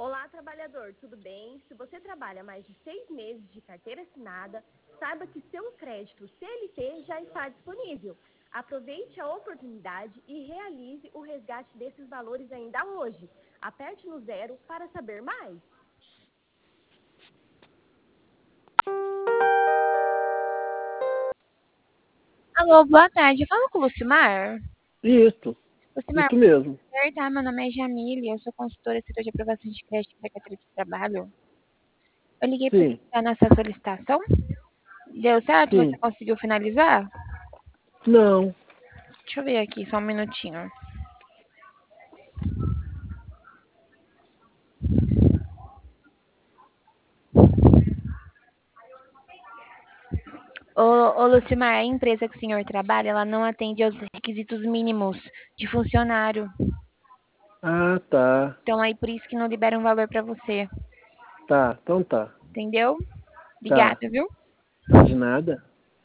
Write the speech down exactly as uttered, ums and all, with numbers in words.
Olá, trabalhador, tudo bem? Se você trabalha mais de seis meses de carteira assinada, saiba que seu crédito C L T já está disponível. Aproveite a oportunidade e realize o resgate desses valores ainda hoje. Aperte no zero para saber mais. Alô, boa tarde. Fala com o Lucimar. Isso, Lucimar, isso mesmo. prazer, tá? Meu nome é Jamile, eu sou consultora do setor de aprovação de crédito da carteira de trabalho. Eu liguei porque Sim, está nessa solicitação. Deu certo? Você sim. conseguiu finalizar? Não. Deixa eu ver aqui, só um minutinho. Ô, ô Lucimar, a empresa que o senhor trabalha, ela não atende aos requisitos mínimos de funcionário. Ah, tá. Então, aí por isso que não libera um valor para você. Tá, então tá. Entendeu? Tá. Obrigada, viu? De nada.